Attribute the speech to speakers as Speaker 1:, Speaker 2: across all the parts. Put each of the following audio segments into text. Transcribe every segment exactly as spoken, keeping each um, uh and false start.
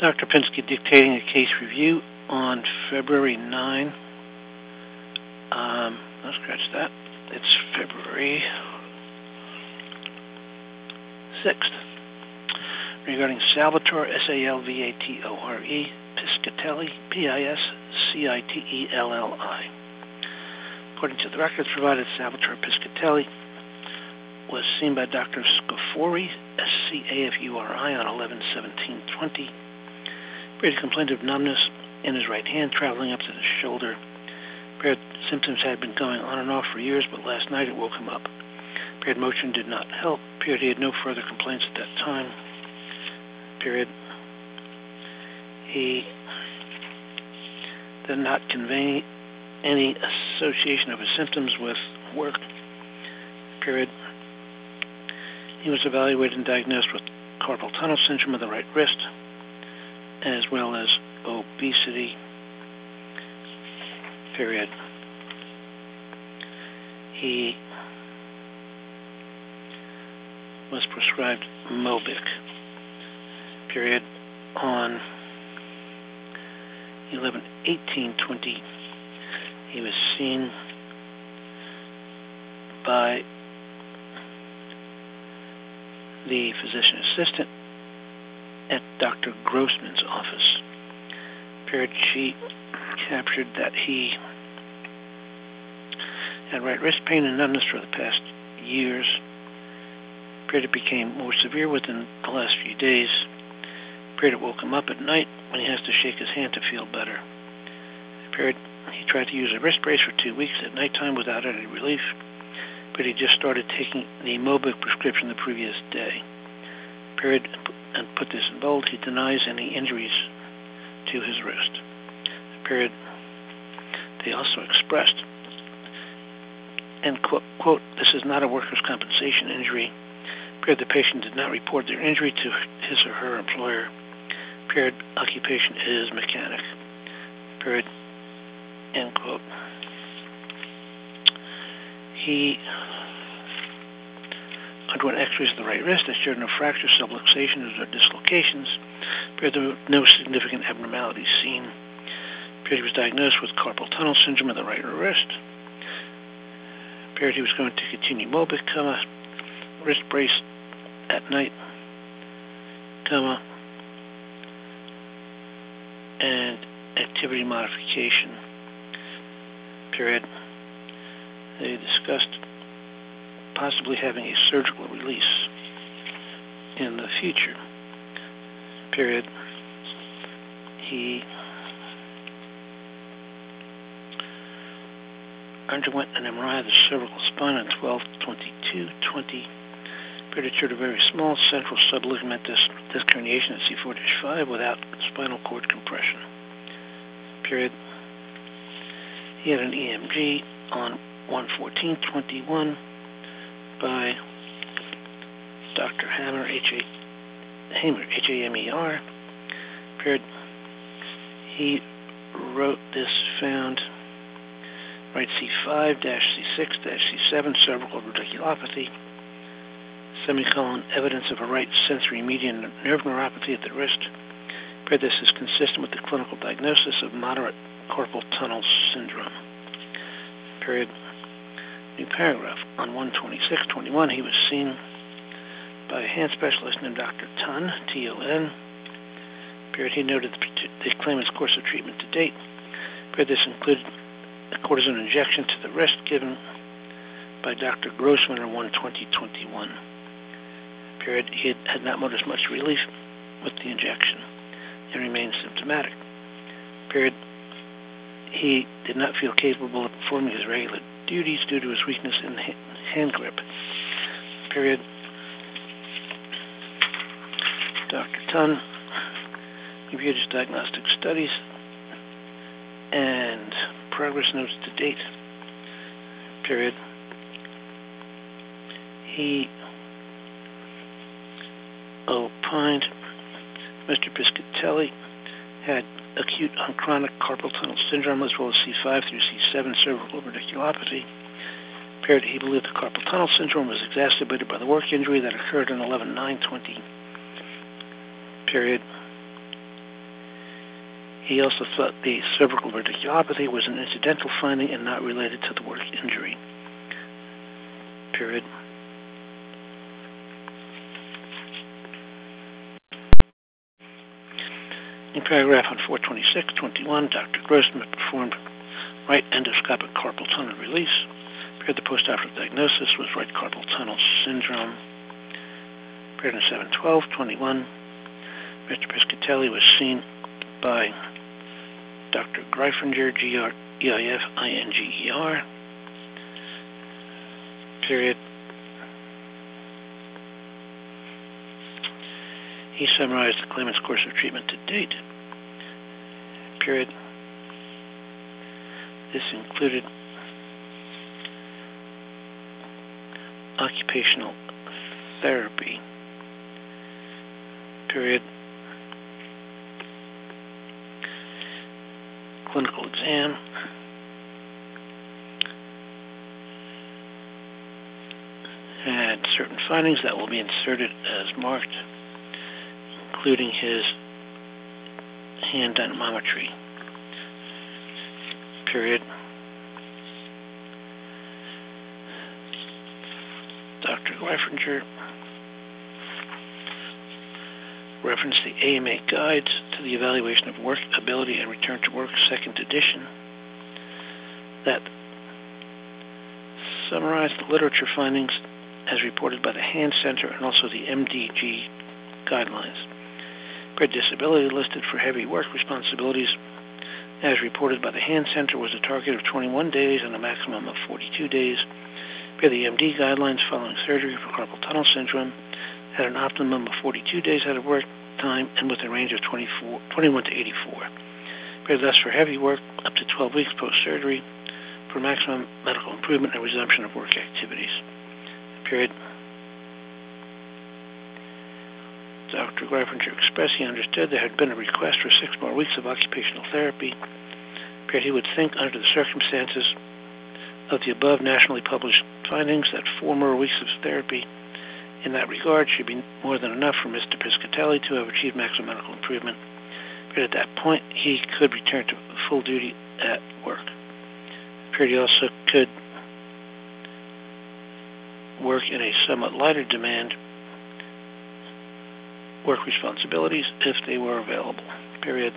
Speaker 1: Doctor Pinsky dictating a case review on February ninth. Um, I'll scratch that. It's February sixth. Regarding Salvatore, S A L V A T O R E, Piscitelli, P I S C I T E L L I. According to the records provided, Salvatore Piscitelli was seen by Doctor Scafuri, S C A F U R I, on eleven seventeen twenty. Brady complained of numbness in his right hand traveling up to the shoulder. Period. Symptoms had been going on and off for years, but last night it woke him up. Period. Motion did not help. Period. He had no further complaints at that time. Period. He did not convey any association of his symptoms with work. Period. He was evaluated and diagnosed with carpal tunnel syndrome of the right wrist, as well as obesity. Period. He was prescribed Mobic. Period. On eleven eighteen twenty, he was seen by the physician assistant at Doctor Grossman's office. Period. She captured that he had right wrist pain and numbness for the past years. Period. It became more severe within the last few days. Period. It woke him up at night when he has to shake his hand to feel better. Period. He tried to use a wrist brace for two weeks at nighttime without any relief, but he just started taking the Mobic prescription the previous day. Period. And put this in bold, he denies any injuries to his wrist. Period. They also expressed, and quote, quote, this is not a workers' compensation injury. Period. The patient did not report their injury to his or her employer. Period. Occupation is mechanic. Period. End quote. He underwent x-rays of the right wrist that showed no fractures, subluxations, or dislocations. Period. There were no significant abnormalities seen. Period. He was diagnosed with carpal tunnel syndrome of the right wrist. Period. He was going to continue Mobic, comma, wrist brace at night, comma, and activity modification. Period. They discussed possibly having a surgical release in the future. Period. He underwent an M R I of the cervical spine on twelve twenty-two twenty. Period. It showed a very small central subligamentous disc herniation at C four dash five without spinal cord compression. Period. He had an E M G on one fourteen twenty-one by Doctor Hammer, H A Hamer, H A M E R. Period. He wrote this found right C five dash C six dash C seven cervical radiculopathy, semicolon, evidence of a right sensory median nerve neuropathy at the wrist. Period. This is consistent with the clinical diagnosis of moderate carpal tunnel syndrome. Period. New paragraph. On one twenty-six twenty-one, he was seen by a hand specialist named Doctor Ton, T O N. Period. He noted the, the claimant's course of treatment to date. Period. This included a cortisone injection to the wrist given by Doctor Grossman on one twenty twenty-one. Period. He had not noticed much relief with the injection and remained symptomatic. Period. He did not feel capable of performing his regular duties due to his weakness in hand grip. Period. Doctor Ton reviewed his diagnostic studies and progress notes to date. Period. He opined Mister Piscitelli had acute on chronic carpal tunnel syndrome as well as C five through C seven cervical radiculopathy. Period. He believed the carpal tunnel syndrome was exacerbated by the work injury that occurred on eleven nine twenty. Period. He also thought the cervical radiculopathy was an incidental finding and not related to the work injury. Period. In paragraph on four twenty-six twenty-one, Doctor Grossman performed right endoscopic carpal tunnel release. Period. The postoperative diagnosis was right carpal tunnel syndrome. Period. In seven twelve twenty-one, Mister Piscatelli was seen by Doctor Greifinger, G R E I F I N G E R. Period. He summarized the claimant's course of treatment to date. Period. This included occupational therapy. Period. Clinical exam. Had certain findings that will be inserted as marked, including his hand dynamometry. Period. Doctor Greifinger referenced the A M A Guides to the Evaluation of Work Ability and Return to Work, second edition, that summarized the literature findings as reported by the Hand Center and also the M D G guidelines. Period. Disability listed for heavy work responsibilities as reported by the Hand Center was a target of twenty-one days and a maximum of forty-two days. Period. The M D guidelines following surgery for carpal tunnel syndrome had an optimum of forty-two days out of work time and with a range of twenty-four, twenty-one to eighty-four. Period. Thus, for heavy work, up to twelve weeks post-surgery for maximum medical improvement and resumption of work activities. Period. Doctor Greifinger expressed he understood there had been a request for six more weeks of occupational therapy. Period. He would think, under the circumstances of the above nationally published findings, that four more weeks of therapy in that regard should be more than enough for Mister Piscatelli to have achieved maximum medical improvement. Period. At that point, he could return to full duty at work. Period. He also could work in a somewhat lighter demand work responsibilities if they were available. Period.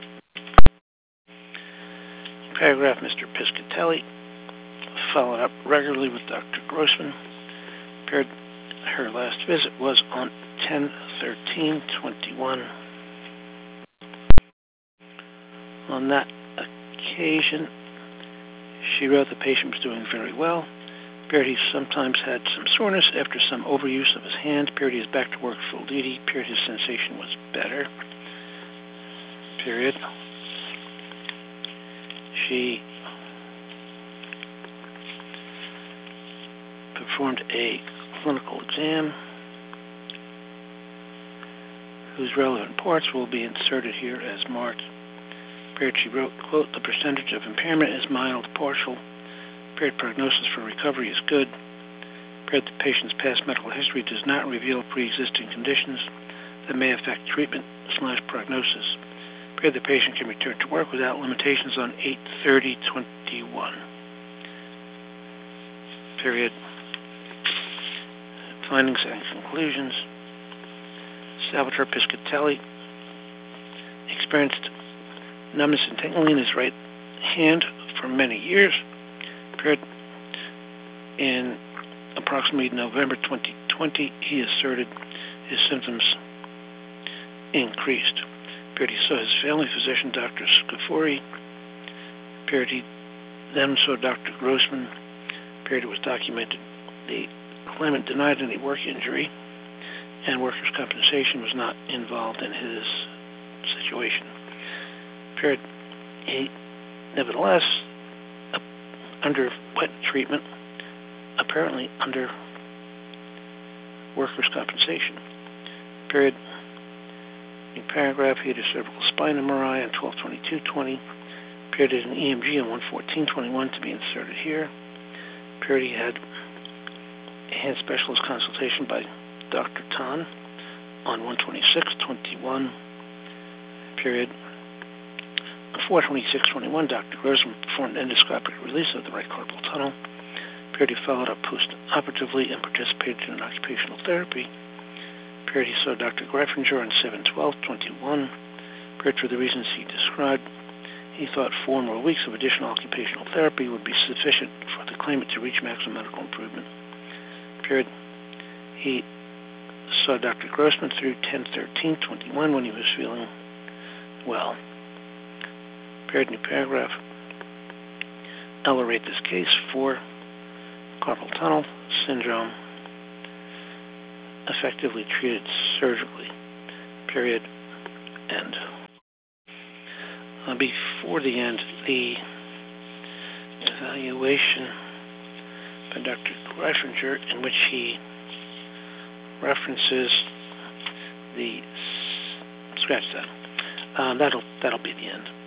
Speaker 1: Paragraph, Mister Piscatelli followed up regularly with Doctor Grossman. Period. Her last visit was on ten thirteen twenty-one. On that occasion, she wrote the patient was doing very well. Period. He sometimes had some soreness after some overuse of his hand. Period. He is back to work full duty. Period. His sensation was better. Period. She performed a clinical exam whose relevant parts will be inserted here as marked. Period. She wrote, quote, the percentage of impairment is mild, partial. Period. Prognosis for recovery is good. Period. The patient's past medical history does not reveal pre-existing conditions that may affect treatment slash prognosis. Period. The patient can return to work without limitations on eight thirty twenty-one. Period. Findings and conclusions. Salvatore Piscatelli experienced numbness and tingling in his right hand for many years. Period. In approximately November twenty twenty, he asserted his symptoms increased. Period. He saw his family physician, Doctor Scafuri. Period. He then saw Doctor Grossman. Period. It was documented the claimant denied any work injury, and workers' compensation was not involved in his situation. Period. He, nevertheless, uh, underwent treatment, apparently under workers' compensation. Period. In paragraph, he had a cervical spine M R I on twelve twenty-two twenty. Period. An E M G on one fourteen twenty-one to be inserted here. Period. He had a hand specialist consultation by Doctor Tan on one twenty-six twenty-one. Period. four twenty-six twenty-one, Doctor Grossman performed endoscopic release of the right carpal tunnel. Appeared he followed up post-operatively and participated in occupational therapy. Appeared he saw Doctor Greffinger on seven twelve twenty-one. Appeared for the reasons he described. He thought four more weeks of additional occupational therapy would be sufficient for the claimant to reach maximum medical improvement. Appeared he saw Doctor Grossman through ten thirteen twenty-one when he was feeling well. Period, new paragraph. I'll rate this case for carpal tunnel syndrome, effectively treated surgically. Period. End. Uh, before the end, the evaluation by Doctor Greffinger, in which he references the scratch that. Um, that'll that'll be the end.